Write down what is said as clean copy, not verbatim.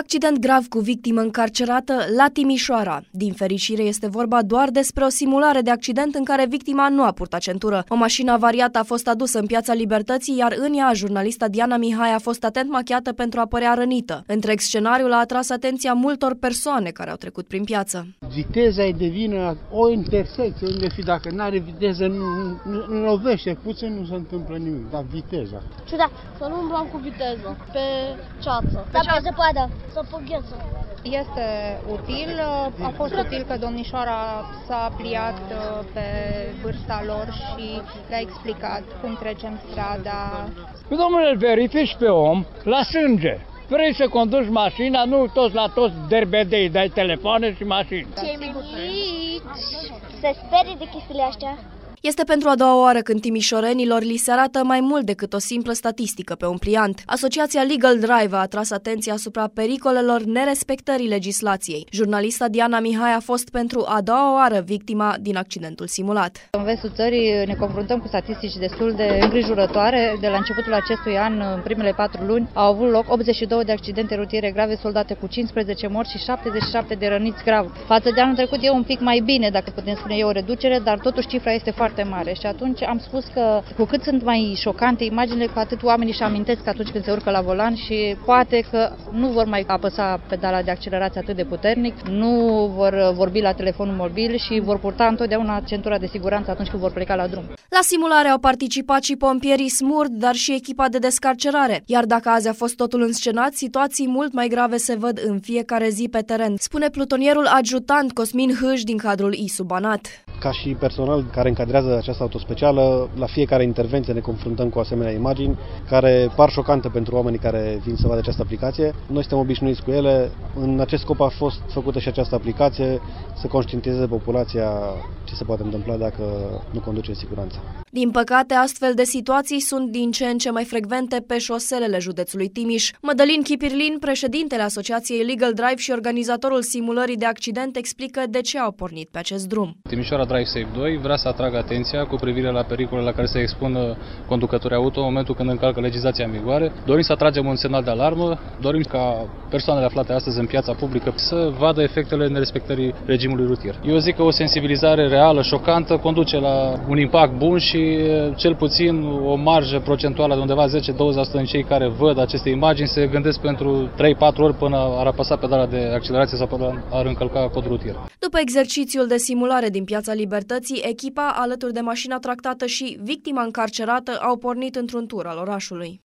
Accident grav cu victimă încarcerată la Timișoara. Din fericire este vorba doar despre o simulare de accident în care victima nu a purtat centură. O mașină avariată a fost adusă în Piața Libertății, iar în ea jurnalista Diana Mihai a fost atent machiată pentru a părea rănită. Întreg scenariul a atras atenția multor persoane care au trecut prin piață. Viteza e de vină o intersecție unde dacă nu are viteză nu lovește, puțin nu se întâmplă nimic, dar viteza. Ciudat, să nu umblăm cu viteză pe ceață. Dar pe zăpadă, să păgheță. Este util, a fost util că domnișoara s-a pliat pe vârsta lor și le-a explicat cum trecem strada. Domnule, verifici pe om la sânge. Vrei să conduci mașina, nu toți la toți derbedei, dai telefoane și mașini. Cei mici se sperie de chestiile astea. Este pentru a doua oară când timișorenilor li se arată mai mult decât o simplă statistică pe un pliant. Asociația Legal Drive a atras atenția asupra pericolelor nerespectării legislației. Jurnalista Diana Mihai a fost pentru a doua oară victima din accidentul simulat. În vestul țării ne confruntăm cu statistici destul de îngrijorătoare. De la începutul acestui an, în primele 4 luni, au avut loc 82 de accidente rutiere grave soldate cu 15 morți și 77 de răniți grav. Față de anul trecut e un pic mai bine, dacă putem spune, e o reducere, dar totuși cifra este foarte mare și atunci am spus că cu cât sunt mai șocante imaginile, cu atât oamenii își amintesc atunci când se urcă la volan și poate că nu vor mai apăsa pedala de accelerație atât de puternic, nu vor vorbi la telefonul mobil și vor purta întotdeauna centura de siguranță atunci când vor pleca la drum. La simulare au participat și pompierii SMURD, dar și echipa de descarcerare. Iar dacă azi a fost totul înscenat, situații mult mai grave se văd în fiecare zi pe teren, spune plutonierul adjutant Cosmin Hâș din cadrul ISU Banat. Ca și personal care încadrează această autospecială, la fiecare intervenție ne confruntăm cu asemenea imagini care par șocante pentru oamenii care vin să vadă această aplicație. Noi suntem obișnuiți cu ele. În acest scop a fost făcută și această aplicație, să conștientizeze populația ce se poate întâmpla dacă nu conduce în siguranță. Din păcate, astfel de situații sunt din ce în ce mai frecvente pe șoselele județului Timiș. Mădălin Chipirlin, președintele Asociației Legal Drive și organizatorul simulării de accident, explică de ce au pornit pe acest drum. Timișoara Drive Safe 2 vrea să atragă atenția cu privire la pericolele la care se expun conducătorii auto în momentul când încalcă legislația în vigoare. Dorim să atragem un semnal de alarmă, dorim ca persoanele aflate astăzi în piața publică să vadă efectele nerespectării regimului rutier. Eu zic că o sensibilizare reală, șocantă, conduce la un impact bun și cel puțin o marjă procentuală de undeva 10-20% în cei care văd aceste imagini se gândesc pentru 3-4 ori până ar apăsa pedala de accelerație sau până ar încălca codul rutier. După exercițiul de simulare din Piața Libertății, echipa, alături de mașina tractată și victima încarcerată, au pornit într-un tur al orașului.